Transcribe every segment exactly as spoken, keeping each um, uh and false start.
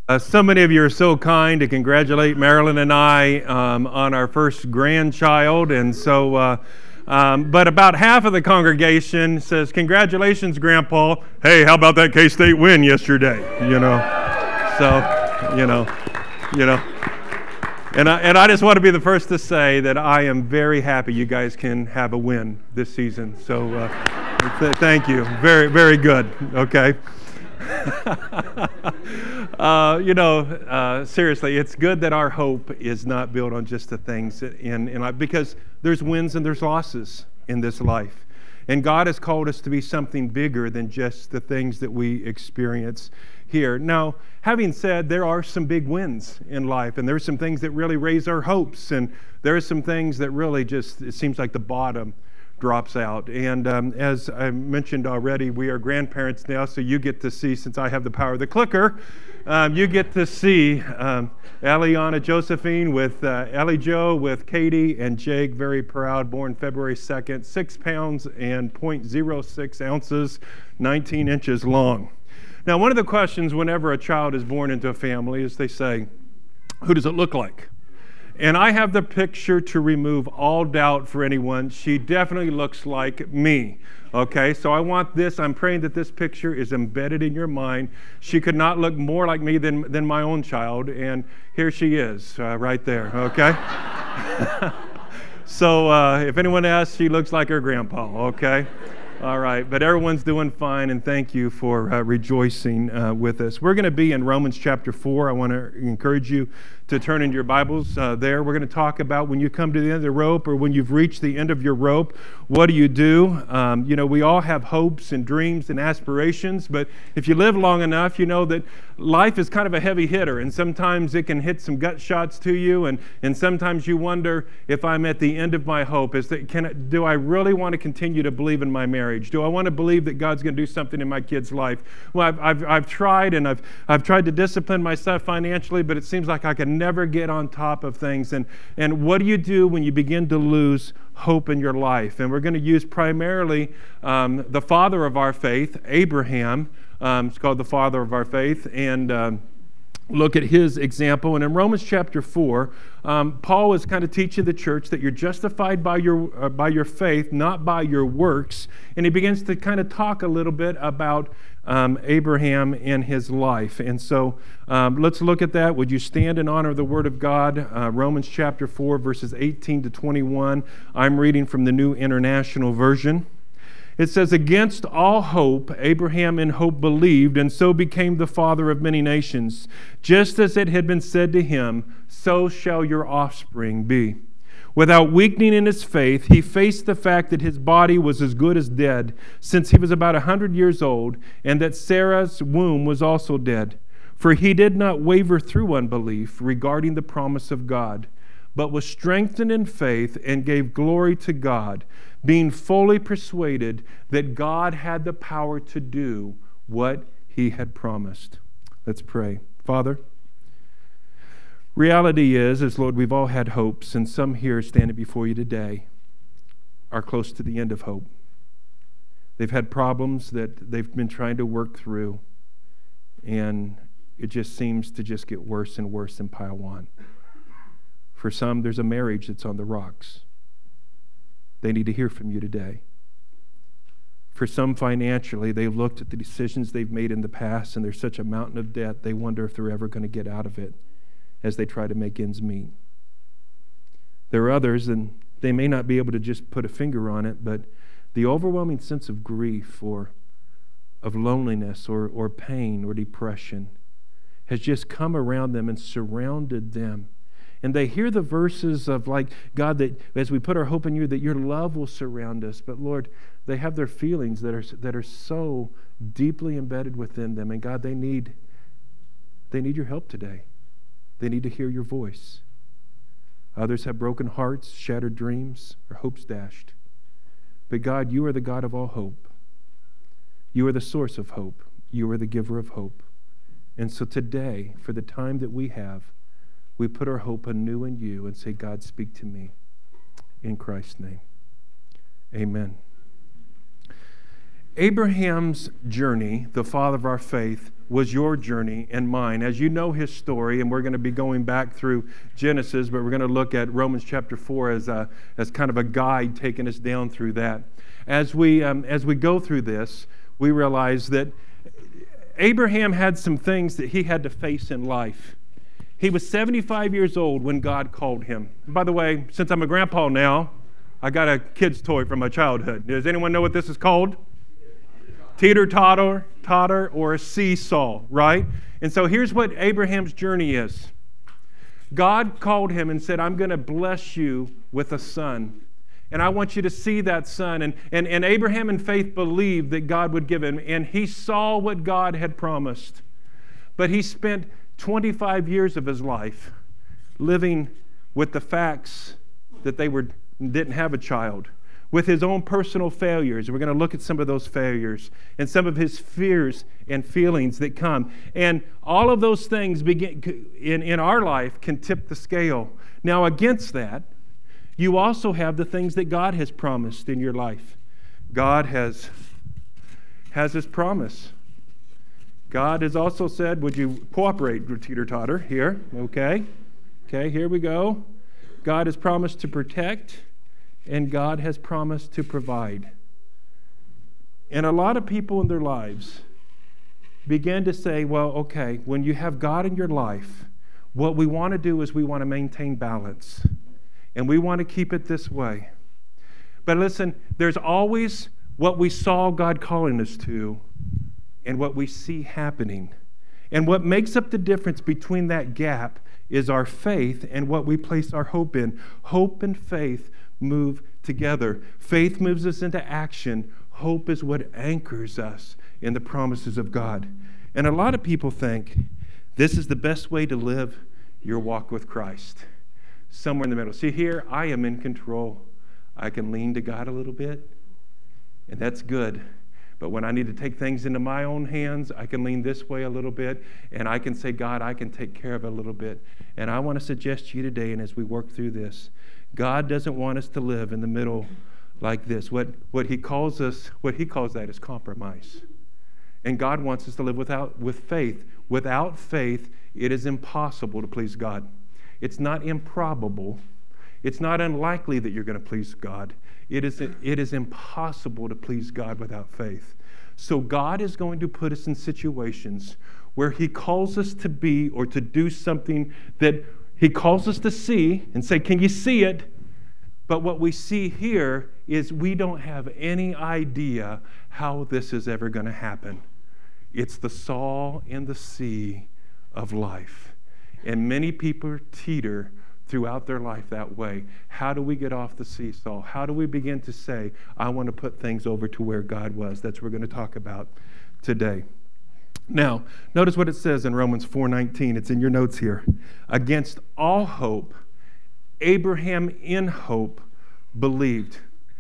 Uh, so many of you are so kind to congratulate Marilyn and I um, on our first grandchild, and so, uh, um, but about half of the congregation says, "Congratulations, Grandpa. Hey, how about that K-State win yesterday?" You know, so you know, you know, and I and I just want to be the first to say that I am very happy you guys can have a win this season. So, uh, th- thank you. Very, very good. Okay. uh, you know, uh, seriously, it's good that our hope is not built on just the things in, in life, because there's wins and there's losses in this life. And God has called us to be something bigger than just the things that we experience here. Now, having said, there are some big wins in life, and there's some things that really raise our hopes, and there are some things that really just, it seems like the bottom drops out. And um, as I mentioned already, we are grandparents now, so you get to see, since I have the power of the clicker, um, you get to see um, Eliana Josephine with uh, Ellie Joe with Katie and Jake, very proud, born February second, six pounds and point zero six ounces, nineteen inches long. Now, one of the questions whenever a child is born into a family is they say, who does it look like? And I have the picture to remove all doubt for anyone. She definitely looks like me. Okay, so I want this, I'm praying that this picture is embedded in your mind. She could not look more like me than, than my own child, and here she is, uh, right there, okay? So uh, if anyone asks, she looks like her grandpa, okay? All right, but everyone's doing fine, and thank you for uh, rejoicing uh, with us. We're going to be in Romans chapter four. I want to encourage you to turn in your Bibles uh, there. We're going to talk about when you come to the end of the rope, or when you've reached the end of your rope, what do you do? Um, you know, we all have hopes and dreams and aspirations, but if you live long enough, you know that life is kind of a heavy hitter, and sometimes it can hit some gut shots to you, and, and sometimes you wonder, if I'm at the end of my hope, is that, can I, do I really want to continue to believe in my marriage? Do I want to believe that God's going to do something in my kid's life? Well, I've, I've, I've tried, and I've, I've tried to discipline myself financially, but it seems like I can never get on top of things. And, and what do you do when you begin to lose hope in your life? And we're going to use primarily um, the father of our faith, Abraham. Um, it's called the father of our faith, and um, look at his example. And in Romans chapter four, um, Paul is kind of teaching the church that you're justified by your uh, by your faith, not by your works. And he begins to kind of talk a little bit about um, Abraham and his life. And so um, let's look at that. Would you stand in honor of the Word of God? Uh, Romans chapter four, verses eighteen to twenty-one. I'm reading from the New International Version. It says, "Against all hope, Abraham in hope believed, and so became the father of many nations. Just as it had been said to him, so shall your offspring be. Without weakening in his faith, he faced the fact that his body was as good as dead, since he was about a hundred years old, and that Sarah's womb was also dead. For he did not waver through unbelief regarding the promise of God, but was strengthened in faith and gave glory to God, being fully persuaded that God had the power to do what he had promised." Let's pray. Father, reality is, is Lord, we've all had hopes, and some here standing before you today are close to the end of hope. They've had problems that they've been trying to work through, and it just seems to just get worse and worse and pile on. For some, there's a marriage that's on the rocks. They need to hear from you today. For some, financially, they've looked at the decisions they've made in the past, and there's such a mountain of debt, they wonder if they're ever going to get out of it as they try to make ends meet. There are others, and they may not be able to just put a finger on it, but the overwhelming sense of grief or of loneliness or, or pain or depression has just come around them and surrounded them. And they hear the verses of, like, God, that as we put our hope in you, that your love will surround us. But Lord, they have their feelings that are that are so deeply embedded within them. And God, they need they need your help today. They need to hear your voice. Others have broken hearts, shattered dreams, or hopes dashed. But God, you are the God of all hope. You are the source of hope. You are the giver of hope. And so today, for the time that we have, we put our hope anew in you and say, God, speak to me. In Christ's name, amen. Abraham's journey, the father of our faith, was your journey and mine. As you know his story, and we're going to be going back through Genesis, but we're going to look at Romans chapter four as a, as kind of a guide taking us down through that. As we um, as we go through this, we realize that Abraham had some things that he had to face in life. He was seventy-five years old when God called him. And by the way, since I'm a grandpa now, I got a kid's toy from my childhood. Does anyone know what this is called? Teeter-totter, totter, or a seesaw, right? And so here's what Abraham's journey is. God called him and said, I'm going to bless you with a son. And I want you to see that son. And, and, and Abraham in faith believed that God would give him. And he saw what God had promised. But he spent twenty-five years of his life living with the facts that they were, didn't have a child, with his own personal failures. We're going to look at some of those failures and some of his fears and feelings that come. And all of those things begin in, in our life can tip the scale. Now, against that, you also have the things that God has promised in your life. God has, has his promise. God has also said, would you cooperate, teeter-totter, here, okay? Okay, here we go. God has promised to protect, and God has promised to provide. And a lot of people in their lives begin to say, well, okay, when you have God in your life, what we want to do is we want to maintain balance. And we want to keep it this way. But listen, there's always what we saw God calling us to and what we see happening. And what makes up the difference between that gap is our faith and what we place our hope in. Hope and faith move together. Faith moves us into action. Hope is what anchors us in the promises of God. And a lot of people think this is the best way to live your walk with Christ. Somewhere in the middle. See, here I am in control. I can lean to God a little bit, and that's good. But when I need to take things into my own hands, I can lean this way a little bit, and I can say, God, I can take care of it a little bit. And I want to suggest to you today, and as we work through this, God doesn't want us to live in the middle like this. What, what he calls us, what he calls that is compromise. And God wants us to live without, with faith. Without faith, it is impossible to please God. It's not improbable. It's not unlikely that you're going to please God. It is, it is impossible to please God without faith. So God is going to put us in situations where he calls us to be or to do something that he calls us to see and say, can you see it? But what we see here is we don't have any idea how this is ever going to happen. It's the saw in the sea of life. And many people teeter throughout their life that way. How do we get off the seesaw? How do we begin to say, I want to put things over to where God was? That's what we're going to talk about today. Now, notice what it says in Romans four nineteen. It's in your notes here. Against all hope, Abraham in hope believed.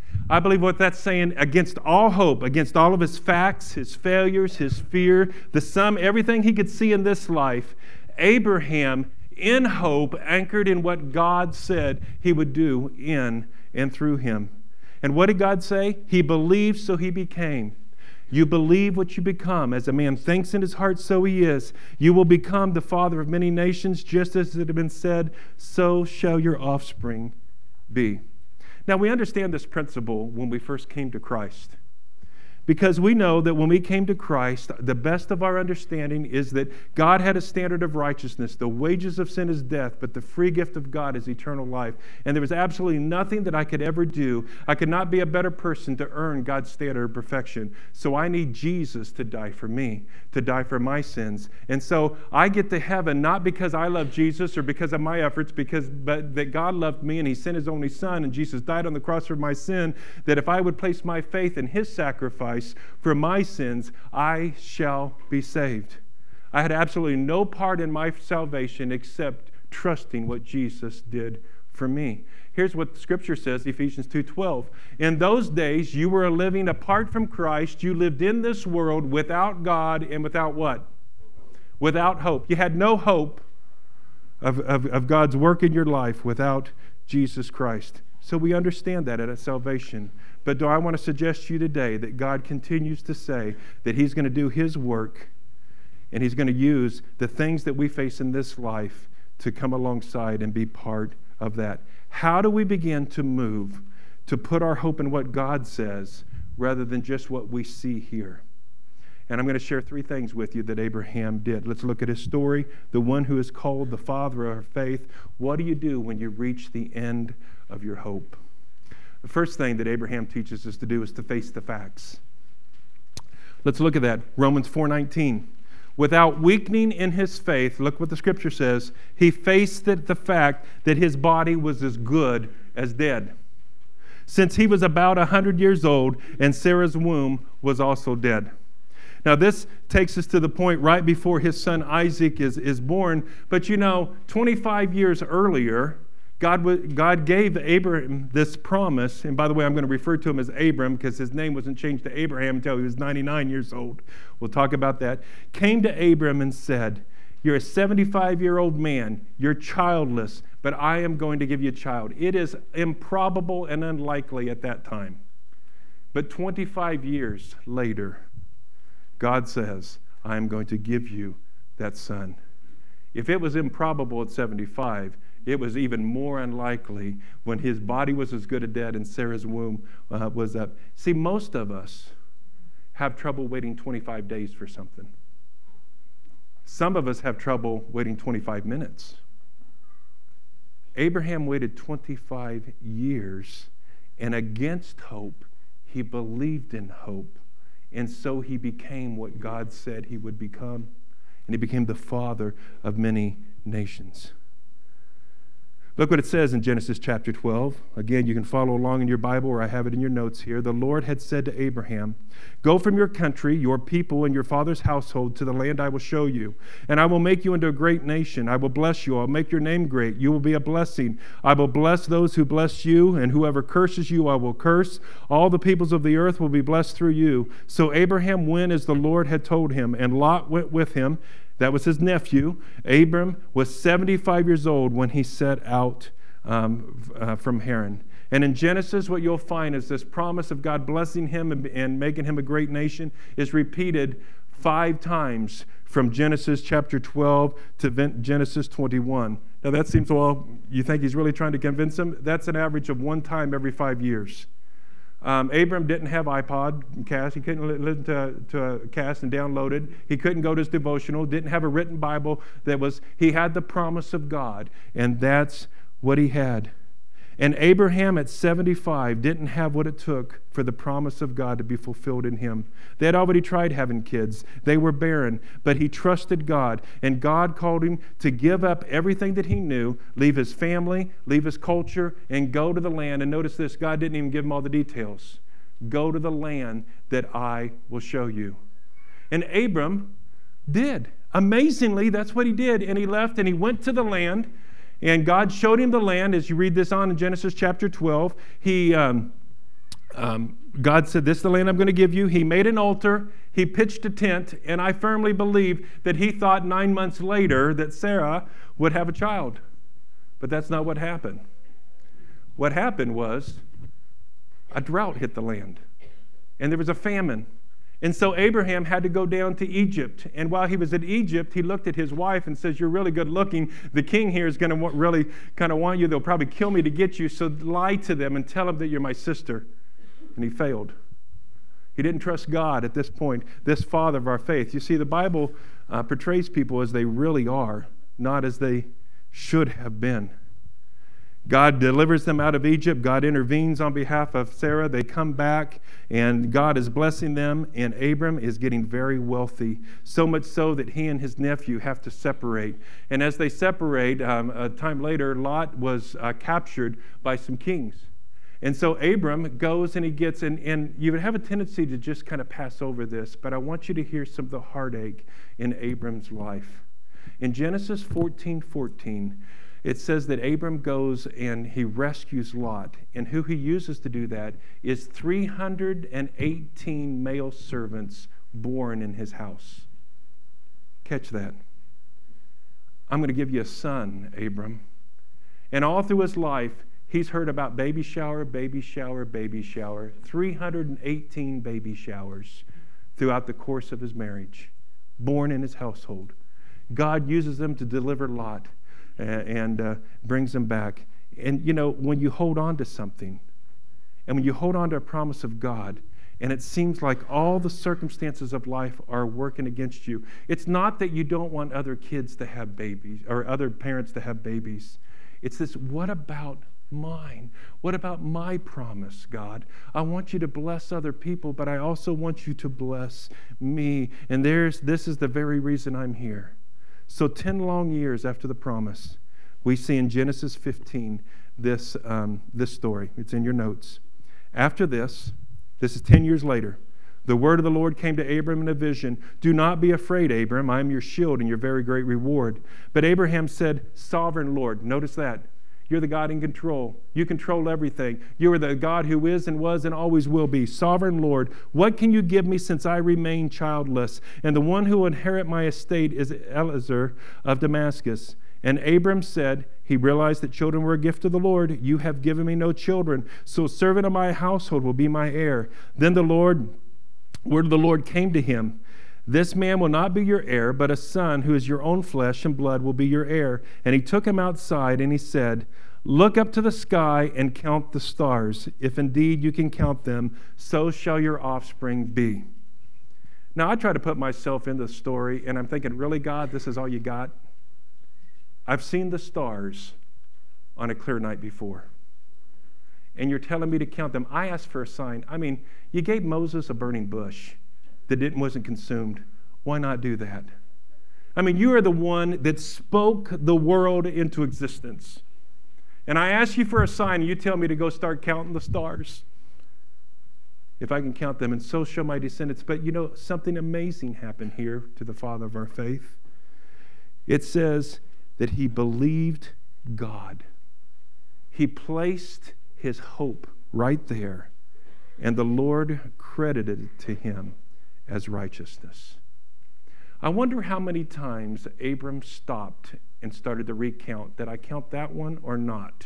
I believe what that's saying, against all hope, against all of his facts, his failures, his fear, the sum, everything he could see in this life, Abraham, in hope, anchored in what God said he would do in and through him. And what did God say? He believed, so he became. You believe what you become. As a man thinks in his heart, so he is. You will become the father of many nations, just as it had been said, so shall your offspring be. Now, we understand this principle when we first came to Christ. Because we know that when we came to Christ, the best of our understanding is that God had a standard of righteousness. The wages of sin is death, but the free gift of God is eternal life. And there was absolutely nothing that I could ever do. I could not be a better person to earn God's standard of perfection. So I need Jesus to die for me, to die for my sins. And so I get to heaven not because I love Jesus or because of my efforts, because but that God loved me and he sent his only son and Jesus died on the cross for my sin, that if I would place my faith in his sacrifice for my sins, I shall be saved. I had absolutely no part in my salvation except trusting what Jesus did for me. Here's what the scripture says, Ephesians two twelve. In those days, you were living apart from Christ. You lived in this world without God and without what? Without hope. You had no hope of, of, of God's work in your life without Jesus Christ. So we understand that at salvation. But do I want to suggest to you today that God continues to say that He's going to do His work, and He's going to use the things that we face in this life to come alongside and be part of that. How do we begin to move to put our hope in what God says rather than just what we see here? And I'm going to share three things with you that Abraham did. Let's look at his story. The one who is called the father of our faith. What do you do when you reach the end of your hope? The first thing that Abraham teaches us to do is to face the facts. Let's look at that. Romans four nineteen. Without weakening in his faith, look what the scripture says, he faced the fact that his body was as good as dead, since he was about one hundred years old and Sarah's womb was also dead. Now, this takes us to the point right before his son Isaac is, is born. But you know, twenty-five years earlier, God, God gave Abraham this promise. And by the way, I'm going to refer to him as Abram because his name wasn't changed to Abraham until he was ninety-nine years old. We'll talk about that. Came to Abram and said, you're a seventy-five-year-old man. You're childless, but I am going to give you a child. It is improbable and unlikely at that time. But twenty-five years later, God says, I am going to give you that son. If it was improbable at seventy-five, it was even more unlikely when his body was as good as dead and Sarah's womb uh, was up. See, most of us have trouble waiting twenty-five days for something. Some of us have trouble waiting twenty-five minutes. Abraham waited twenty-five years, and against hope, he believed in hope. And so he became what God said he would become. And he became the father of many nations. Look what it says in Genesis chapter twelve. Again, you can follow along in your Bible, or I have it in your notes here. The Lord had said to Abraham, go from your country, your people, and your father's household to the land I will show you. And I will make you into a great nation. I will bless you. I'll make your name great. You will be a blessing. I will bless those who bless you, and whoever curses you I will curse. All the peoples of the earth will be blessed through you. So Abraham went as the Lord had told him, and Lot went with him. That was his nephew. Abram was seventy-five years old when he set out um, uh, from Haran. And in Genesis, what you'll find is this promise of God blessing him and, and making him a great nation is repeated five times from Genesis chapter twelve to Genesis twenty-one. Now that seems, well, you think he's really trying to convince him? That's an average of one time every five years. Um, Abram didn't have iPod cast. He couldn't listen to, to a cast and download it. He couldn't go to his devotional. Didn't have a written Bible. That was, he had the promise of God, and that's what he had. And Abraham at seventy-five didn't have what it took for the promise of God to be fulfilled in him. They had already tried having kids. They were barren, but he trusted God, and God called him to give up everything that he knew, leave his family, leave his culture, and go to the land. And notice this, God didn't even give him all the details. Go to the land that I will show you. And Abram did. Amazingly, that's what he did. And he left and he went to the land. And God showed him the land. As you read this on in Genesis chapter twelve, he, um, um, God said, this is the land I'm going to give you. He made an altar. He pitched a tent. And I firmly believe that he thought nine months later that Sarah would have a child. But that's not what happened. What happened was a drought hit the land. And there was a famine. And so Abraham had to go down to Egypt. And while he was in Egypt, he looked at his wife and says, you're really good looking. The king here is going to really kind of want you. They'll probably kill me to get you. So lie to them and tell them that you're my sister. And he failed. He didn't trust God at this point, this father of our faith. You see, the Bible uh, portrays people as they really are, not as they should have been. God delivers them out of Egypt. God intervenes on behalf of Sarah. They come back, and God is blessing them, and Abram is getting very wealthy, so much so that he and his nephew have to separate. And as they separate, um, a time later, Lot was uh, captured by some kings. And so Abram goes and he gets, and, and you would have a tendency to just kind of pass over this, but I want you to hear some of the heartache in Abram's life. In Genesis fourteen fourteen, it says that Abram goes and he rescues Lot. And who he uses to do that is three hundred eighteen male servants born in his house. Catch that. I'm going to give you a son, Abram. And all through his life, He's heard about baby shower, baby shower, baby shower, three hundred eighteen baby showers throughout the course of his marriage, born in his household. God uses them to deliver Lot and, and uh, brings them back. And, you know, when you hold on to something, and when you hold on to a promise of God, and it seems like all the circumstances of life are working against you, it's not that you don't want other kids to have babies or other parents to have babies. It's this, what about mine? What about my promise, God? I want you to bless other people, but I also want you to bless me. And there's this is the very reason I'm here. So ten long years after the promise, we see in Genesis fifteen this, um, this story. It's in your notes. After this, this is ten years later, the word of the Lord came to Abram in a vision. Do not be afraid, Abram. I am your shield and your very great reward. But Abraham said, Sovereign Lord. Notice that. You're the God in control. You control everything. You are the God who is and was and always will be. Sovereign Lord, what can you give me since I remain childless? And the one who will inherit my estate is Eliezer of Damascus. And Abram said, he realized that children were a gift of the Lord. You have given me no children, so a servant of my household will be my heir. Then the Lord, word of the Lord came to him. This man will not be your heir, but a son who is your own flesh and blood will be your heir. And he took him outside and he said, look up to the sky and count the stars. If indeed you can count them, so shall your offspring be. Now I try to put myself in the story and I'm thinking, really, God, this is all you got? I've seen the stars on a clear night before. And you're telling me to count them. I asked for a sign. I mean, you gave Moses a burning bush that didn't, wasn't consumed. Why not do that? I mean, you are the one that spoke the world into existence. And I ask you for a sign, and you tell me to go start counting the stars. If I can count them, and so shall my descendants. But you know, something amazing happened here to the father of our faith. It says that he believed God. He placed his hope right there, and the Lord credited it to him as righteousness. I wonder how many times Abram stopped and started to recount. Did I count that one or not?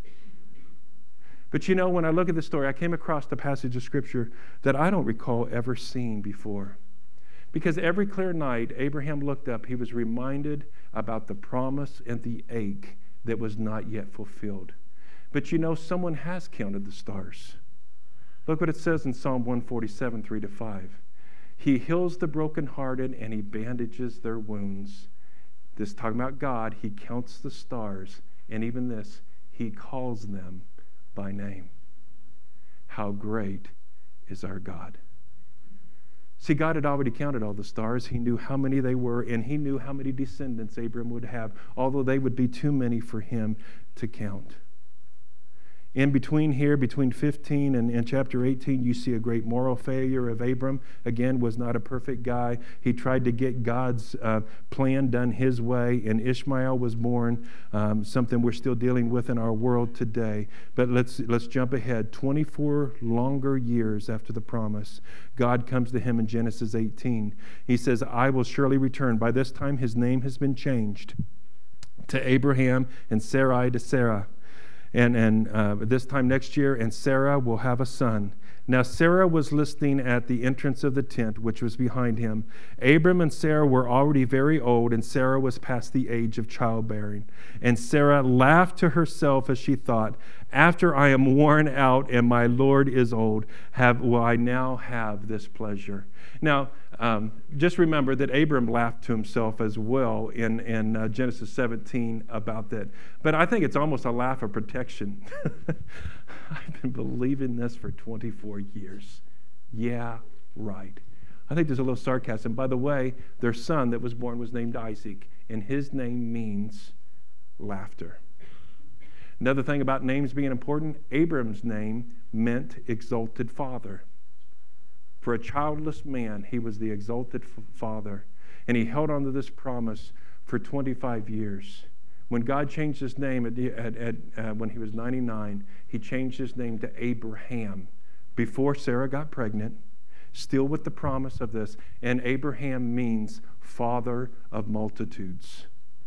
But you know, when I look at the story, I came across the passage of Scripture that I don't recall ever seeing before. Because every clear night, Abraham looked up, he was reminded about the promise and the ache that was not yet fulfilled. But you know, someone has counted the stars. Look what it says in Psalm one forty-seven, three to five. He heals the brokenhearted and he bandages their wounds. This talking about God, he counts the stars, and even this, he calls them by name. How great is our God. See, God had already counted all the stars. He knew how many they were, and he knew how many descendants Abram would have, although they would be too many for him to count. In between here, between fifteen and, and chapter eighteen, you see a great moral failure of Abram. Again, was not a perfect guy. He tried to get God's uh, plan done his way, and Ishmael was born, um, something we're still dealing with in our world today. But let's, let's jump ahead. twenty-four longer years after the promise, God comes to him in Genesis eighteen. He says, I will surely return. By this time, his name has been changed to Abraham and Sarai to Sarah. And, and uh, this time next year, and Sarah will have a son. Now Sarah was listening at the entrance of the tent, which was behind him. Abram and Sarah were already very old, and Sarah was past the age of childbearing. And Sarah laughed to herself as she thought, after I am worn out and my Lord is old, have, will I now have this pleasure? Now, um, just remember that Abram laughed to himself as well in, in uh, Genesis seventeen about that. But I think it's almost a laugh of protection. I've been believing this for twenty-four years. Yeah, right. I think there's a little sarcasm. By the way, their son that was born was named Isaac, and his name means laughter. Another thing about names being important, Abram's name meant exalted father. For a childless man, he was the exalted f- father. And he held on to this promise for twenty-five years. When God changed his name at, at, at, uh, when he was ninety-nine, he changed his name to Abraham before Sarah got pregnant, still with the promise of this. And Abraham means father of multitudes.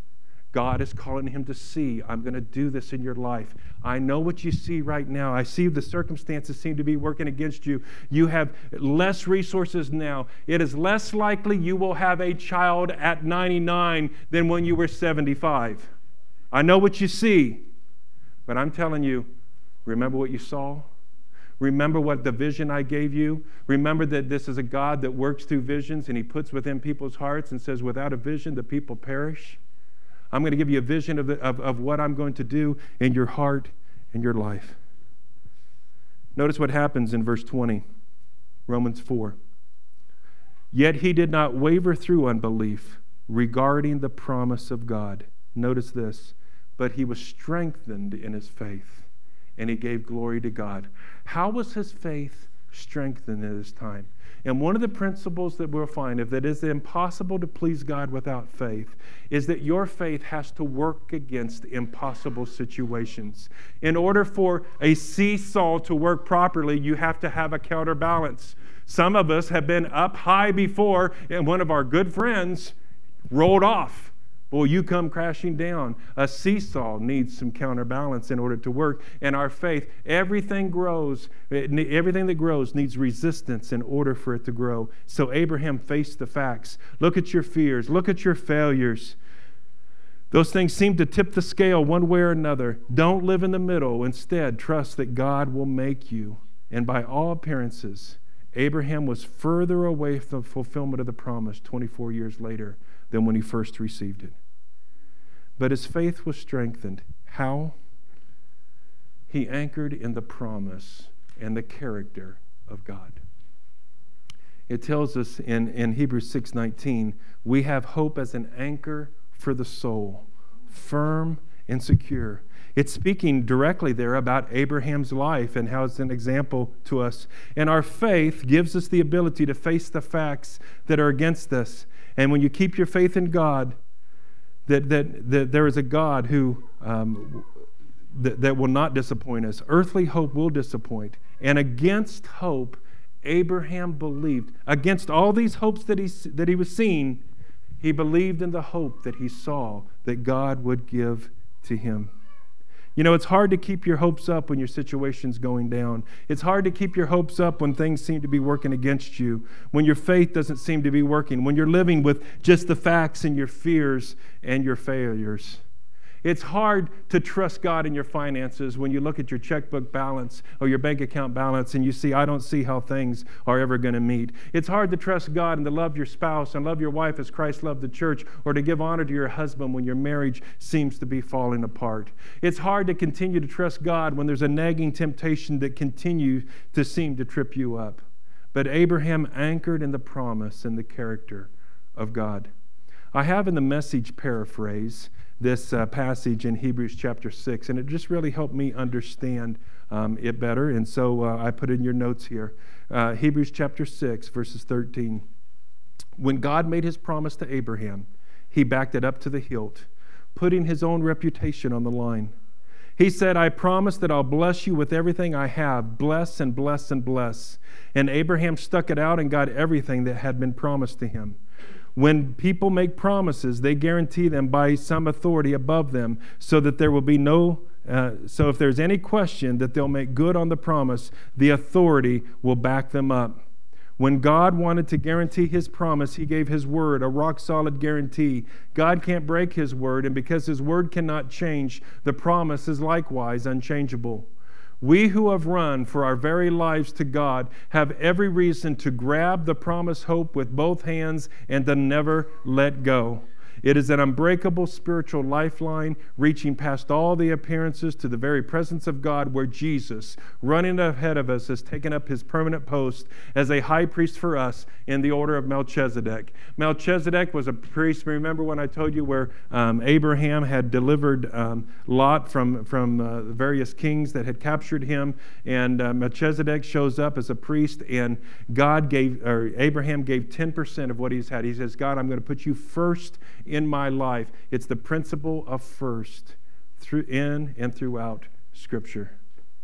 God is calling him to see, I'm going to do this in your life. I know what you see right now. I see the circumstances seem to be working against you. You have less resources now. It is less likely you will have a child at ninety-nine than when you were seventy-five. I know what you see, but I'm telling you, remember what you saw? Remember what the vision I gave you? Remember that this is a God that works through visions, and he puts within people's hearts and says, without a vision, the people perish. I'm going to give you a vision of, the, of, of what I'm going to do in your heart and your life. Notice what happens in verse twenty, Romans four. Yet he did not waver through unbelief regarding the promise of God. Notice this. But he was strengthened in his faith, and he gave glory to God. How was his faith strengthened at this time? And one of the principles that we'll find is that it's impossible to please God without faith, is that your faith has to work against impossible situations. In order for a seesaw to work properly, you have to have a counterbalance. Some of us have been up high before, and one of our good friends rolled off. Well, you come crashing down. A seesaw needs some counterbalance in order to work. And our faith, everything grows. Everything that grows needs resistance in order for it to grow. So Abraham faced the facts. Look at your fears. Look at your failures. Those things seem to tip the scale one way or another. Don't live in the middle. Instead, trust that God will make you. And by all appearances, Abraham was further away from the fulfillment of the promise twenty-four years later than when he first received it. But his faith was strengthened. How? He anchored in the promise and the character of God. It tells us in, in Hebrews six nineteen, we have hope as an anchor for the soul, firm and secure. It's speaking directly there about Abraham's life and how it's an example to us. And our faith gives us the ability to face the facts that are against us. And when you keep your faith in God, that that, that there is a God who um, that, that will not disappoint us. Earthly hope will disappoint. And against hope, Abraham believed. Against all these hopes that he, that he was seeing, he believed in the hope that he saw that God would give to him. You know, it's hard to keep your hopes up when your situation's going down. It's hard to keep your hopes up when things seem to be working against you, when your faith doesn't seem to be working, when you're living with just the facts and your fears and your failures. It's hard to trust God in your finances when you look at your checkbook balance or your bank account balance and you see, I don't see how things are ever going to meet. It's hard to trust God and to love your spouse and love your wife as Christ loved the church, or to give honor to your husband when your marriage seems to be falling apart. It's hard to continue to trust God when there's a nagging temptation that continues to seem to trip you up. But Abraham anchored in the promise and the character of God. I have in the Message paraphrase this uh, passage in Hebrews chapter six, and it just really helped me understand um, it better, and so uh, I put it in your notes here. Uh, Hebrews chapter six, verses thirteen. When God made his promise to Abraham, he backed it up to the hilt, putting his own reputation on the line. He said, I promise that I'll bless you with everything I have. Bless and bless and bless. And Abraham stuck it out and got everything that had been promised to him. When people make promises, they guarantee them by some authority above them, so that there will be no, uh, so if there's any question that they'll make good on the promise, the authority will back them up. When God wanted to guarantee his promise, he gave his word, a rock-solid guarantee. God can't break his word, and because his word cannot change, the promise is likewise unchangeable. We who have run for our very lives to God have every reason to grab the promised hope with both hands and to never let go. It is an unbreakable spiritual lifeline reaching past all the appearances to the very presence of God, where Jesus, running ahead of us, has taken up his permanent post as a high priest for us in the order of Melchizedek. Melchizedek was a priest. Remember when I told you where um, Abraham had delivered um, Lot from, from uh, various kings that had captured him, and uh, Melchizedek shows up as a priest, and God gave, or Abraham gave ten percent of what he's had. He says, God, I'm going to put you first in my life. It's the principle of first through in and throughout Scripture.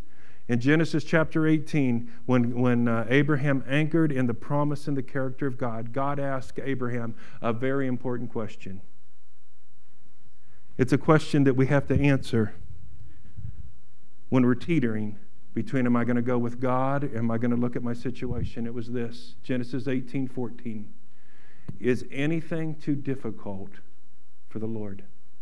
In Genesis chapter eighteen, when, when uh, Abraham anchored in the promise and the character of God, God asked Abraham a very important question. It's a question that we have to answer when we're teetering between, am I going to go with God, or am I going to look at my situation? It was this, Genesis eighteen fourteen. Is anything too difficult for the Lord?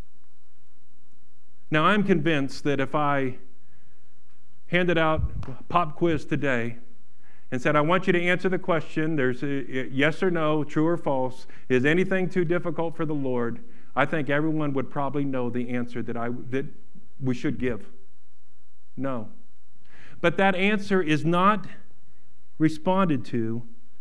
Now, I'm convinced that if I handed out a pop quiz today and said, I want you to answer the question, there's a yes or no, true or false, is anything too difficult for the Lord? I think everyone would probably know the answer that I that we should give. No. But that answer is not responded to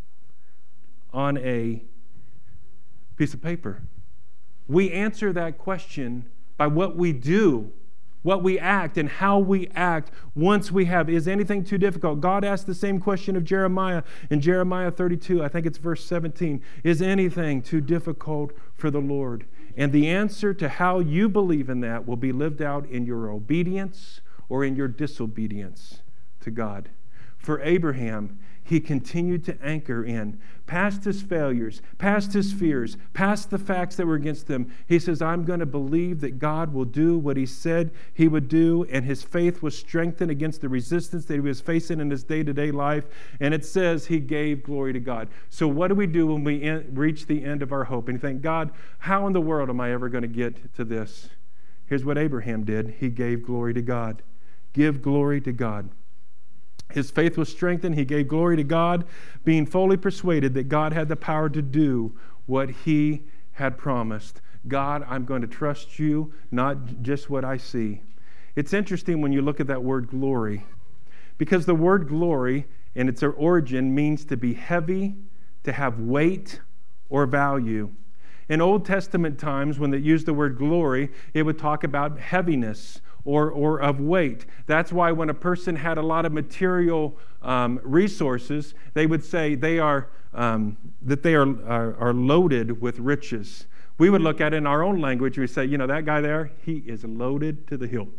on a piece of paper. We answer that question by what we do, what we act, and how we act once we have. Is anything too difficult? God asked the same question of Jeremiah in Jeremiah thirty-two. I think it's verse seventeen. Is anything too difficult for the Lord? And the answer to how you believe in that will be lived out in your obedience or in your disobedience to God. For Abraham, he continued to anchor in, past his failures, past his fears, past the facts that were against him. He says, I'm going to believe that God will do what he said he would do, and his faith was strengthened against the resistance that he was facing in his day-to-day life, and it says he gave glory to God. So what do we do when we en- reach the end of our hope? And you think, God, how in the world am I ever going to get to this? Here's what Abraham did. He gave glory to God. Give glory to God. His faith was strengthened. He gave glory to God, being fully persuaded that God had the power to do what he had promised. God, I'm going to trust you, not just what I see. It's interesting when you look at that word glory, because the word glory and its origin means to be heavy, to have weight or value. In Old Testament times, when they used the word glory, it would talk about heaviness or, or of weight. That's why when a person had a lot of material um, resources, they would say they are um, that they are, are, are loaded with riches. We would look at it in our own language, we say, you know, that guy there, he is loaded to the hilt.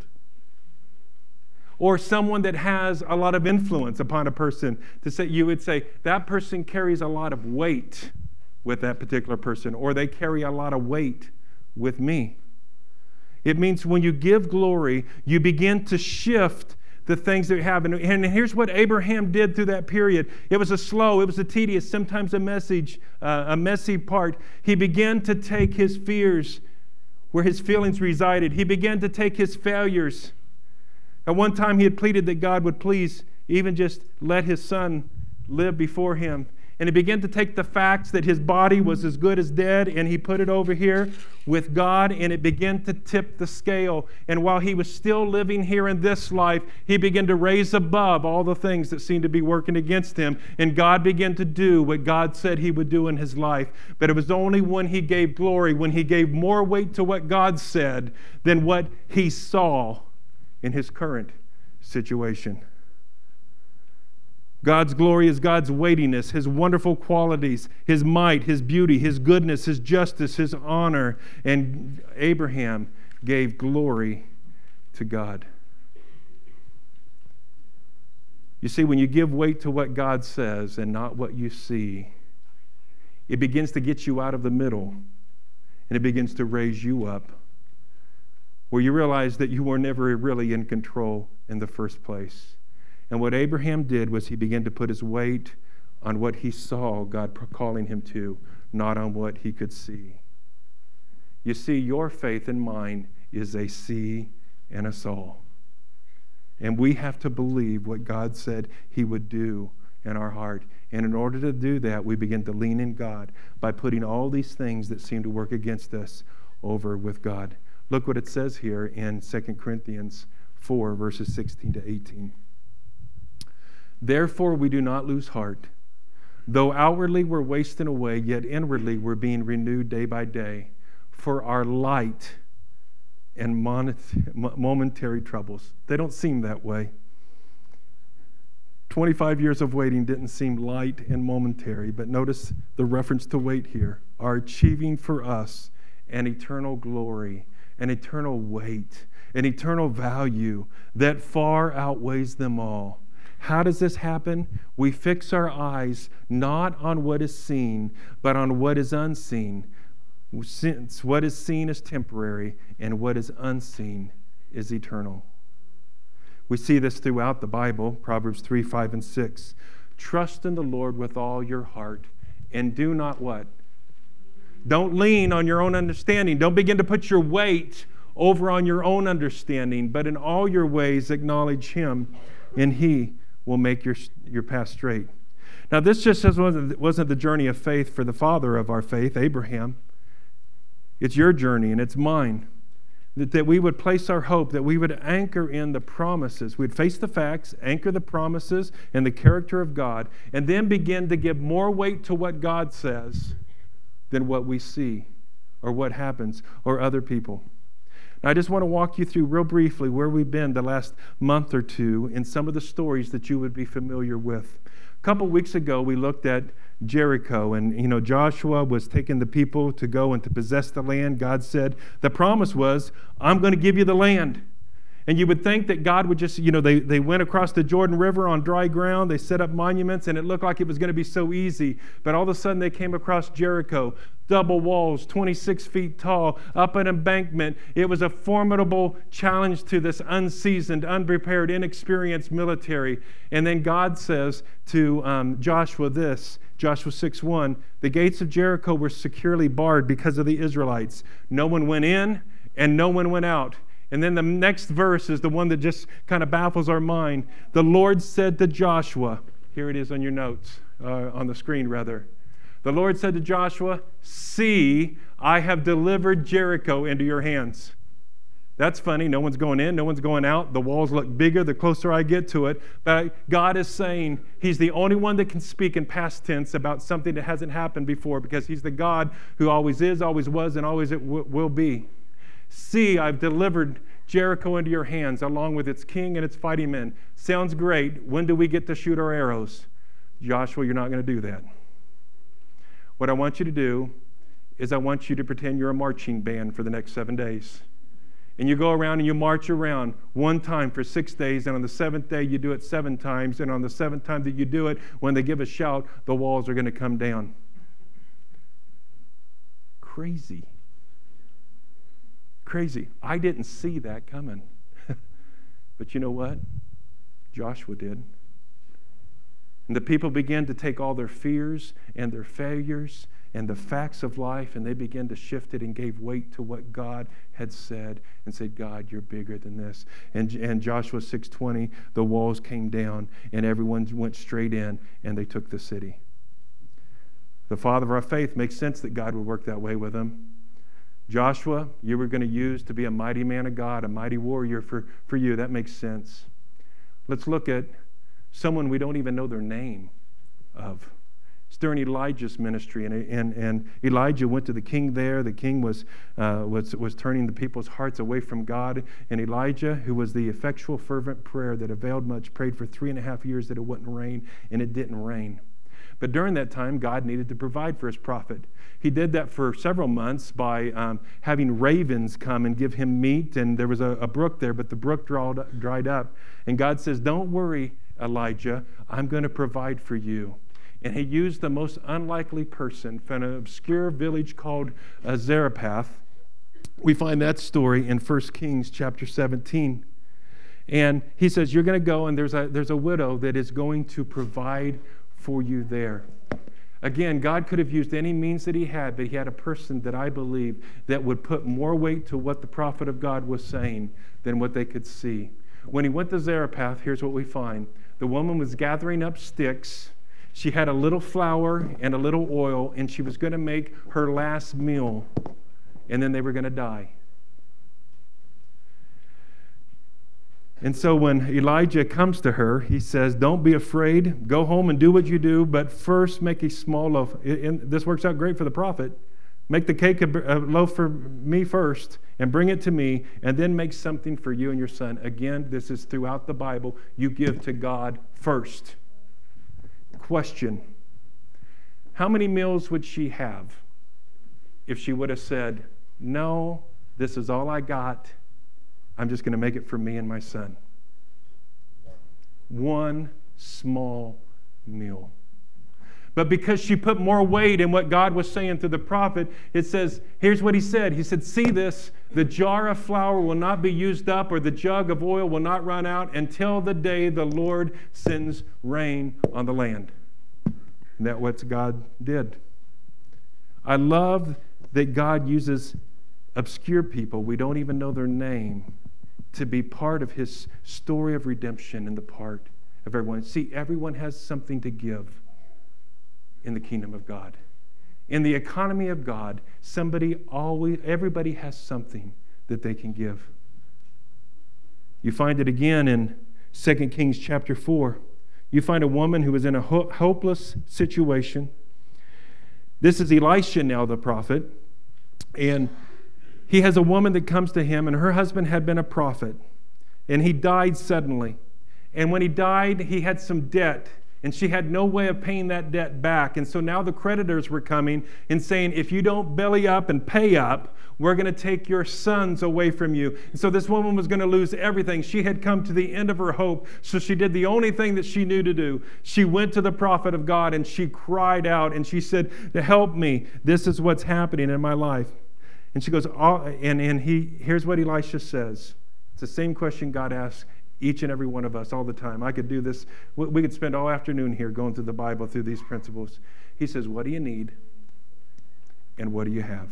Or someone that has a lot of influence upon a person, to say, you would say, that person carries a lot of weight with that particular person, or they carry a lot of weight with me. It means when you give glory, you begin to shift the things that you have. And, and here's what Abraham did through that period. It was a slow, it was a tedious, sometimes a message, uh, a messy part. He began to take his fears where his feelings resided. He began to take his failures. At one time, he had pleaded that God would please even just let his son live before him. And he began to take the facts that his body was as good as dead, and he put it over here with God, and it began to tip the scale. And while he was still living here in this life, he began to raise above all the things that seemed to be working against him. And God began to do what God said he would do in his life. But it was only when he gave glory, when he gave more weight to what God said than what he saw in his current situation. God's glory is God's weightiness, his wonderful qualities, his might, his beauty, his goodness, his justice, his honor. And Abraham gave glory to God. You see, when you give weight to what God says and not what you see, it begins to get you out of the middle, and it begins to raise you up, where you realize that you were never really in control in the first place. And what Abraham did was he began to put his weight on what he saw God calling him to, not on what he could see. You see, your faith and mine is a see and a saw. And we have to believe what God said he would do in our heart. And in order to do that, we begin to lean in God by putting all these things that seem to work against us over with God. Look what it says here in Second Corinthians four, verses sixteen to eighteen. Therefore, we do not lose heart. Though outwardly we're wasting away, yet inwardly we're being renewed day by day. For our light and momentary troubles, they don't seem that way. twenty-five years of waiting didn't seem light and momentary, but notice the reference to wait here. Are achieving for us an eternal glory, an eternal weight, an eternal value that far outweighs them all. How does this happen? We fix our eyes not on what is seen, but on what is unseen. since what is seen is temporary and what is unseen is eternal. We see this throughout the Bible, Proverbs three, five, and six. Trust in the Lord with all your heart and do not what? Don't lean on your own understanding. Don't begin to put your weight over on your own understanding, but in all your ways acknowledge Him, and He will make your, your path straight. Now, this just wasn't, wasn't the journey of faith for the father of our faith, Abraham. It's your journey, and it's mine. That, that we would place our hope, that we would anchor in the promises. We'd face the facts, anchor the promises and the character of God, and then begin to give more weight to what God says than what we see or what happens or other people. Now, I just want to walk you through real briefly where we've been the last month or two in some of the stories that you would be familiar with. A couple weeks ago, we looked at Jericho, and you know Joshua was taking the people to go and to possess the land. God said, the promise was, I'm going to give you the land. And you would think that God would just, you know, they, they went across the Jordan River on dry ground. They set up monuments, and it looked like it was going to be so easy. But all of a sudden, they came across Jericho. Double walls, twenty-six feet tall, up an embankment. It was a formidable challenge to this unseasoned, unprepared, inexperienced military. And then God says to um, Joshua this, Joshua six one, the gates of Jericho were securely barred because of the Israelites. No one went in, and no one went out. And then the next verse is the one that just kind of baffles our mind. The Lord said to Joshua, here it is on your notes, uh, on the screen rather. The Lord said to Joshua, see, I have delivered Jericho into your hands. That's funny. No one's going in, no one's going out. The walls look bigger the closer I get to it. But God is saying He's the only one that can speak in past tense about something that hasn't happened before, because He's the God who always is, always was, and always it w- will be. See, I've delivered Jericho into your hands, along with its king and its fighting men. Sounds great. When do we get to shoot our arrows? Joshua, you're not going to do that. What I want you to do is I want you to pretend you're a marching band for the next seven days. And you go around and you march around one time for six days, and on the seventh day you do it seven times, and on the seventh time that you do it, when they give a shout, the walls are going to come down. Crazy. Crazy. I didn't see that coming. But you know what? Joshua did. And the people began to take all their fears and their failures and the facts of life, and they began to shift it and gave weight to what God had said and said, God, you're bigger than this. And, and Joshua six twenty, the walls came down and everyone went straight in and they took the city. The father of our faith, makes sense that God would work that way with them. Joshua, you were going to use to be a mighty man of God, a mighty warrior for, for you. That makes sense. Let's look at someone we don't even know their name of. It's during Elijah's ministry, and, and, and Elijah went to the king there. The king was, uh, was, was turning the people's hearts away from God. And Elijah, who was the effectual, fervent prayer that availed much, prayed for three and a half years that it wouldn't rain, and it didn't rain. But during that time, God needed to provide for His prophet. He did that for several months by um, having ravens come and give him meat. And there was a, a brook there, but the brook dried, dried up. And God says, don't worry, Elijah, I'm going to provide for you. And He used the most unlikely person from an obscure village called uh, Zarephath. We find that story in First Kings chapter seventeen. And He says, you're going to go, and there's a, there's a widow that is going to provide for you there. Again, God could have used any means that He had, but He had a person that I believe that would put more weight to what the prophet of God was saying than what they could see. When he went to Zarephath, here's what we find. The woman was gathering up sticks. She had a little flour and a little oil, and she was going to make her last meal, and then they were going to die. And so when Elijah comes to her, he says, don't be afraid. Go home and do what you do, but first make a small loaf. And this works out great for the prophet. Make the cake a loaf for me first and bring it to me, and then make something for you and your son. Again, this is throughout the Bible. You give to God first. Question. How many meals would she have if she would have said, no, this is all I got. I'm just going to make it for me and my son? One small meal. But because she put more weight in what God was saying through the prophet, it says, here's what he said. He said, see this, the jar of flour will not be used up, or the jug of oil will not run out until the day the Lord sends rain on the land. And that's what God did. I love that God uses obscure people, we don't even know their name, to be part of his story of redemption and the part of everyone. See, everyone has something to give in the kingdom of God. In the economy of God, somebody always, everybody has something that they can give. You find it again in Second Kings chapter four. You find a woman who is in a ho- hopeless situation. This is Elisha now, the prophet, and he has a woman that comes to him, and her husband had been a prophet, and he died suddenly. And when he died, he had some debt, and she had no way of paying that debt back. And so now the creditors were coming and saying, if you don't belly up and pay up, we're going to take your sons away from you. And so this woman was going to lose everything. She had come to the end of her hope, so she did the only thing that she knew to do. She went to the prophet of God, and she cried out, and she said, help me. This is what's happening in my life. And she goes, oh, and, and he here's what Elisha says. It's the same question God asks each and every one of us all the time. I could do this. We could spend all afternoon here going through the Bible through these principles. He says, what do you need? And what do you have?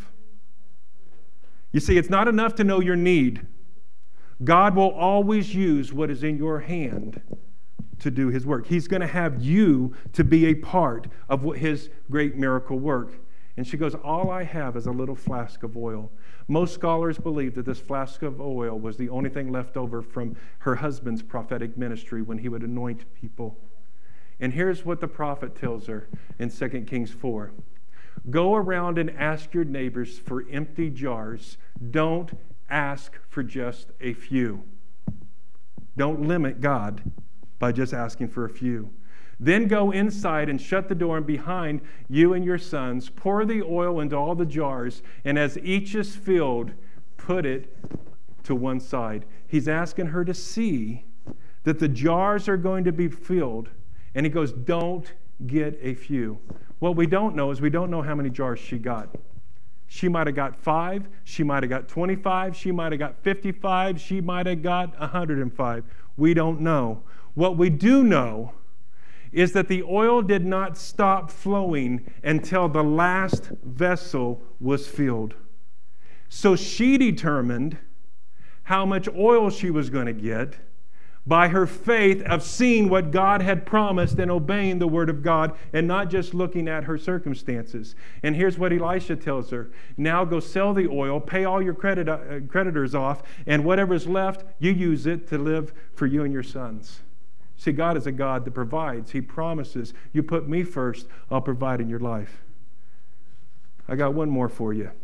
You see, it's not enough to know your need. God will always use what is in your hand to do his work. He's going to have you to be a part of his great miracle work. And she goes, all I have is a little flask of oil. Most scholars believe that this flask of oil was the only thing left over from her husband's prophetic ministry when he would anoint people. And here's what the prophet tells her in Second Kings four. Go around and ask your neighbors for empty jars. Don't ask for just a few. Don't limit God by just asking for a few. Then go inside and shut the door, and behind you and your sons, pour the oil into all the jars, and as each is filled, put it to one side. He's asking her to see that the jars are going to be filled, and he goes, don't get a few. What we don't know is we don't know how many jars she got. She might have got five, she might have got twenty-five, she might have got fifty-five, she might have got one hundred five. We don't know. What we do know is that the oil did not stop flowing until the last vessel was filled. So she determined how much oil she was going to get by her faith of seeing what God had promised and obeying the word of God and not just looking at her circumstances. And here's what Elisha tells her. Now go sell the oil, pay all your credit, uh, creditors off, and whatever's left, you use it to live for you and your sons. See, God is a God that provides. He promises, you put me first, I'll provide in your life. I got one more for you.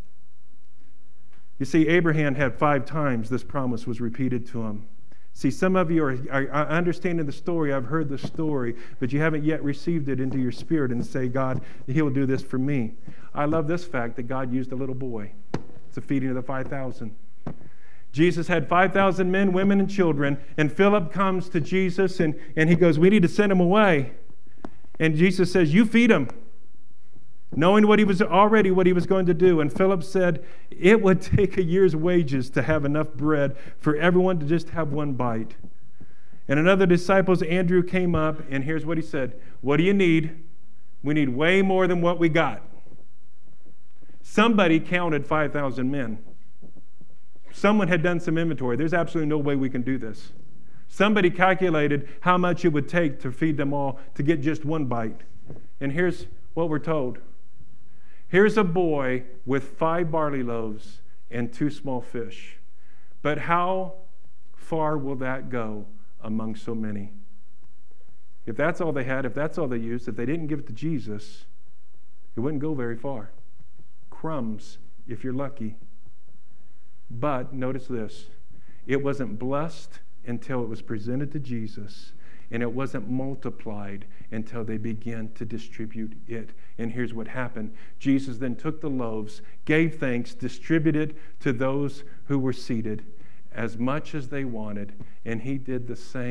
You see, Abraham had five times this promise was repeated to him. See, some of you are, are, are understanding the story. I've heard the story, but you haven't yet received it into your spirit and say, God, he'll do this for me. I love this fact that God used a little boy. It's the feeding of the five thousand. Jesus had five thousand men, women, and children, and Philip comes to Jesus, and, and he goes, we need to send him away. And Jesus says, you feed him, knowing what he was already what he was going to do. And Philip said, it would take a year's wages to have enough bread for everyone to just have one bite. And another disciples, Andrew, came up, and here's what he said, what do you need? We need way more than what we got. Somebody counted five thousand men. Someone had done some inventory. There's absolutely no way we can do this. Somebody calculated how much it would take to feed them all to get just one bite. And here's what we're told. Here's a boy with five barley loaves and two small fish. But how far will that go among so many? If that's all they had, if that's all they used, if they didn't give it to Jesus, it wouldn't go very far. Crumbs, if you're lucky. But notice this, it wasn't blessed until it was presented to Jesus, and it wasn't multiplied until they began to distribute it. And here's what happened. Jesus then took the loaves, gave thanks, distributed to those who were seated as much as they wanted, and he did the same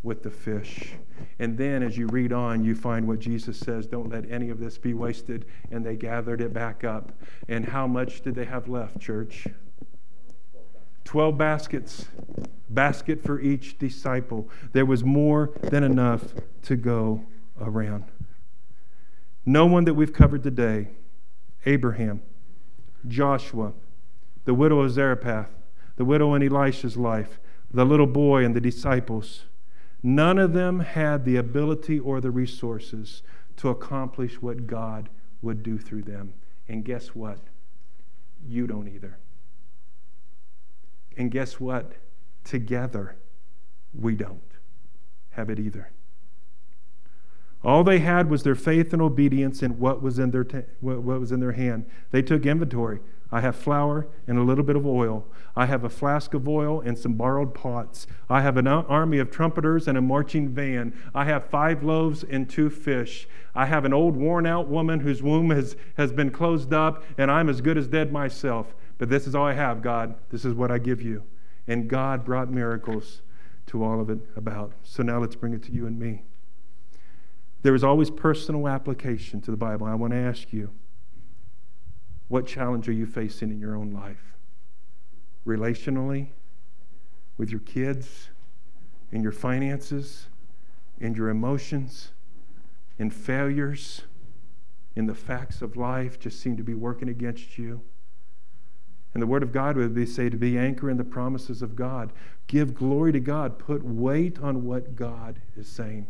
with the fish. And then as you read on, you find what Jesus says, don't let any of this be wasted. And they gathered it back up. And how much did they have left, church? Twelve baskets. Basket for each disciple. There was more than enough to go around. No one that we've covered today, Abraham, Joshua, the widow of Zarephath, the widow in Elisha's life, the little boy and the disciples, none of them had the ability or the resources to accomplish what God would do through them. And guess what? You don't either. And guess what? Together, we don't have it either. All they had was their faith and obedience in what was in their ta- what was in their hand. They took inventory. I have flour and a little bit of oil. I have a flask of oil and some borrowed pots. I have an army of trumpeters and a marching van. I have five loaves and two fish. I have an old worn-out woman whose womb has, has been closed up, and I'm as good as dead myself. But this is all I have, God. This is what I give you. And God brought miracles to all of it about. So now let's bring it to you and me. There is always personal application to the Bible. I want to ask you, what challenge are you facing in your own life? Relationally, with your kids, in your finances, in your emotions, in failures, in the facts of life just seem to be working against you. And the Word of God would be say to be anchored in the promises of God. Give glory to God. Put weight on what God is saying.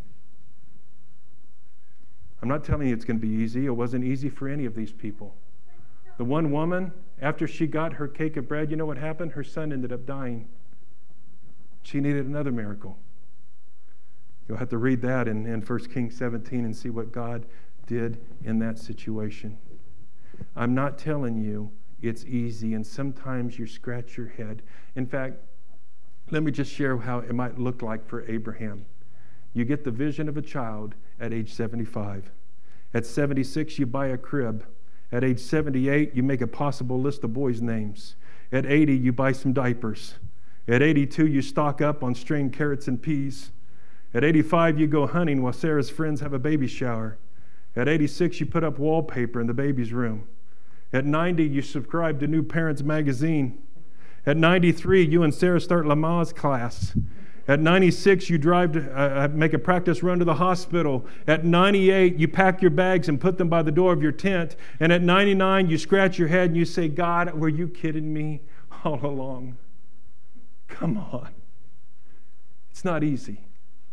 I'm not telling you it's going to be easy. It wasn't easy for any of these people. The one woman, after she got her cake of bread, you know what happened? Her son ended up dying. She needed another miracle. You'll have to read that in, in First Kings seventeen and see what God did in that situation. I'm not telling you it's easy, and sometimes you scratch your head. In fact, let me just share how it might look like for Abraham. You get the vision of a child at age seventy-five. At seventy-six, you buy a crib. At age seventy-eight, you make a possible list of boys' names. At eighty, you buy some diapers. At eighty-two, you stock up on strained carrots and peas. At eighty-five, you go hunting while Sarah's friends have a baby shower. At eighty-six, you put up wallpaper in the baby's room. At ninety, you subscribe to New Parents Magazine. At ninety-three, you and Sarah start Lamaze class. At ninety-six, you drive to uh, make a practice run to the hospital. At ninety-eight, you pack your bags and put them by the door of your tent. And at ninety-nine, you scratch your head and you say, God, were you kidding me all along? Come on. It's not easy.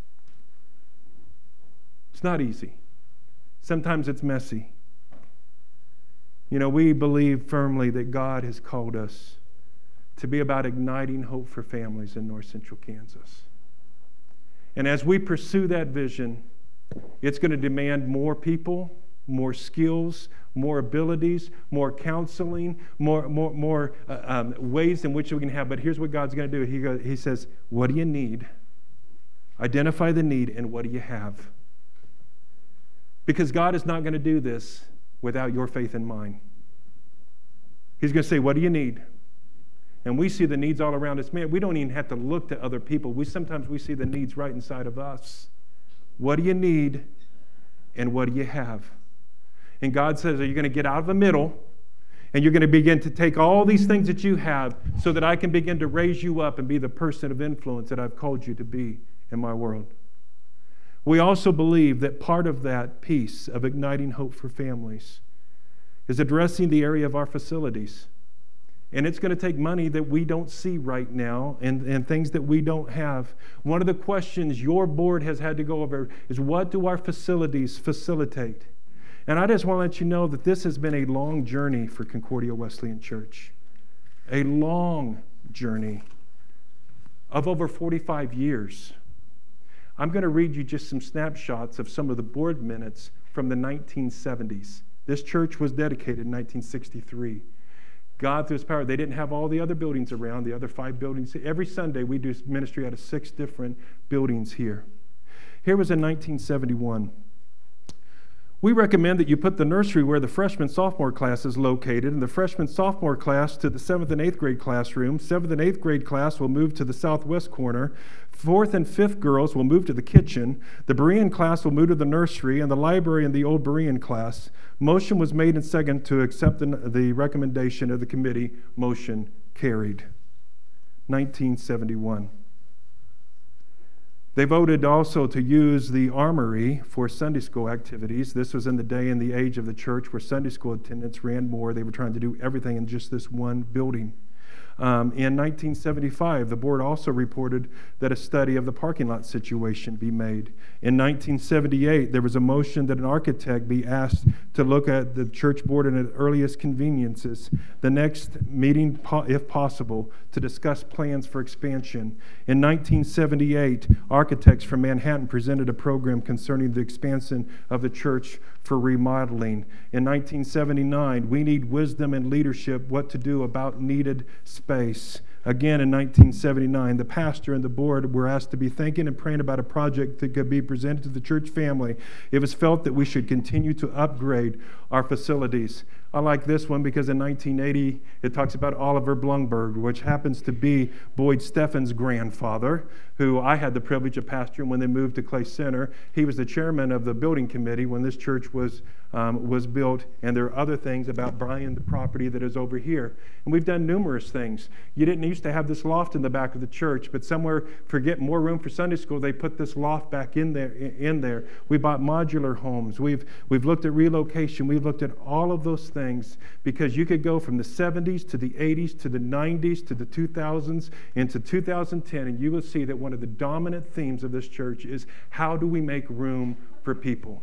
It's not easy. Sometimes it's messy. You know, we believe firmly that God has called us to be about igniting hope for families in North Central Kansas. And as we pursue that vision, it's going to demand more people, more skills, more abilities, more counseling, more, more, more uh, um, ways in which we can have. But here's what God's going to do. He, goes, he says, what do you need? Identify the need, and what do you have? Because God is not going to do this without your faith in mind. He's going to say, what do you need? And we see the needs all around us. Man, we don't even have to look to other people. We sometimes we see the needs right inside of us. What do you need, and what do you have? And God says, are you going to get out of the middle, and you're going to begin to take all these things that you have so that I can begin to raise you up and be the person of influence that I've called you to be in my world? We also believe that part of that piece of igniting hope for families is addressing the area of our facilities. And it's going to take money that we don't see right now and, and things that we don't have. One of the questions your board has had to go over is, what do our facilities facilitate? And I just want to let you know that this has been a long journey for Concordia Wesleyan Church. A long journey of over forty-five years. I'm going to read you just some snapshots of some of the board minutes from the nineteen seventies. This church was dedicated in nineteen sixty-three. God, through His power, they didn't have all the other buildings around, the other five buildings. Every Sunday, we do ministry out of six different buildings here. Here was in nineteen seventy-one. We recommend that you put the nursery where the freshman sophomore class is located, and the freshman sophomore class to the seventh and eighth grade classroom. seventh and eighth grade class will move to the southwest corner. fourth and fifth girls will move to the kitchen. The Berean class will move to the nursery, and the library in the old Berean class. Motion was made and second to accept the, the recommendation of the committee. Motion carried. nineteen seventy-one. They voted also to use the armory for Sunday school activities. This was in the day and the age of the church where Sunday school attendance ran more. They were trying to do everything in just this one building. Um, in nineteen seventy-five, the board also reported that a study of the parking lot situation be made. In nineteen seventy-eight, there was a motion that an architect be asked to look at the church board and its earliest conveniences. The next meeting, if possible, to discuss plans for expansion. In nineteen seventy-eight, architects from Manhattan presented a program concerning the expansion of the church for remodeling. In nineteen seventy-nine, we need wisdom and leadership what to do about needed space. Again, in nineteen seventy-nine, the pastor and the board were asked to be thinking and praying about a project that could be presented to the church family. It was felt that we should continue to upgrade our facilities. I like this one because in nineteen eighty, it talks about Oliver Blumberg, which happens to be Boyd Steffens' grandfather, who I had the privilege of pastoring when they moved to Clay Center. He was the chairman of the building committee when this church was um, was built, and there are other things about buying the property that is over here. And we've done numerous things. You didn't used to have this loft in the back of the church, but somewhere for getting more room for Sunday school, they put this loft back in there. In there, we bought modular homes. We've we've looked at relocation. We've looked at all of those things because you could go from the seventies to the eighties to the nineties to the two thousands into two thousand ten, and you will see that one of the dominant themes of this church is how do we make room for people.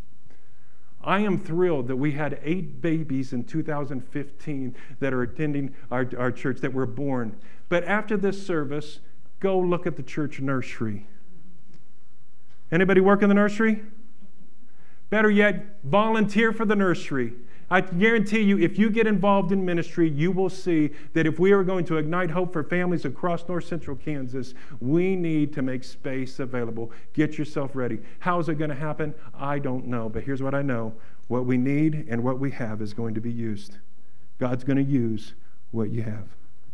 I am thrilled that we had eight babies in two thousand fifteen that are attending our, our church that were born. But after this service, go look at the church nursery. Anybody work in the nursery? Better yet, volunteer for the nursery. I guarantee you, if you get involved in ministry, you will see that if we are going to ignite hope for families across north central Kansas, we need to make space available. Get yourself ready. How is it going to happen? I don't know, but here's what I know. What we need and what we have is going to be used. God's going to use what you have.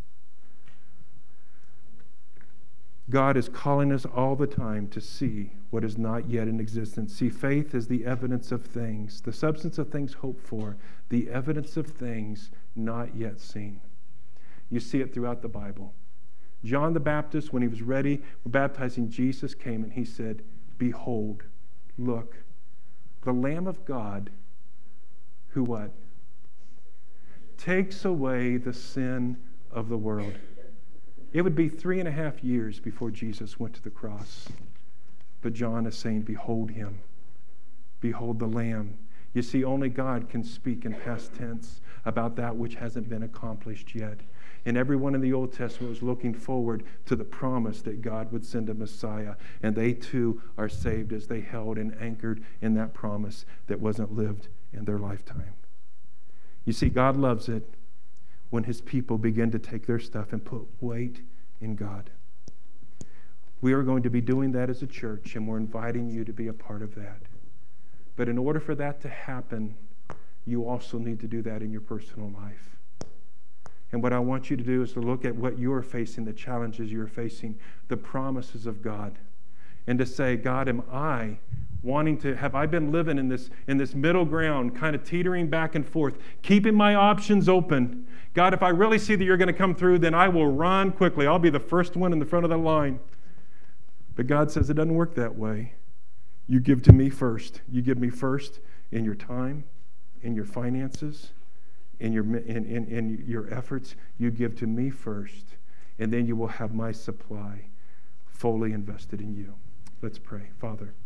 God is calling us all the time to see what is not yet in existence. See, faith is the evidence of things, the substance of things hoped for, the evidence of things not yet seen. You see it throughout the Bible. John the Baptist, when he was ready for baptizing Jesus, came and he said, "Behold, look, the Lamb of God, who what? Takes away the sin of the world." It would be three and a half years before Jesus went to the cross. But John is saying, behold him. Behold the Lamb. You see, only God can speak in past tense about that which hasn't been accomplished yet. And everyone in the Old Testament was looking forward to the promise that God would send a Messiah. And they too are saved as they held and anchored in that promise that wasn't lived in their lifetime. You see, God loves it when his people begin to take their stuff and put weight in God. We are going to be doing that as a church, and we're inviting you to be a part of that. But in order for that to happen, you also need to do that in your personal life. And what I want you to do is to look at what you're facing, the challenges you're facing, the promises of God, and to say, God, am I wanting to, have I been living in this, in this middle ground, kind of teetering back and forth, keeping my options open? God, if I really see that you're going to come through, then I will run quickly. I'll be the first one in the front of the line. But God says it doesn't work that way. You give to me first. You give me first in your time, in your finances, in your, in, in, in your efforts. You give to me first, and then you will have my supply fully invested in you. Let's pray. Father,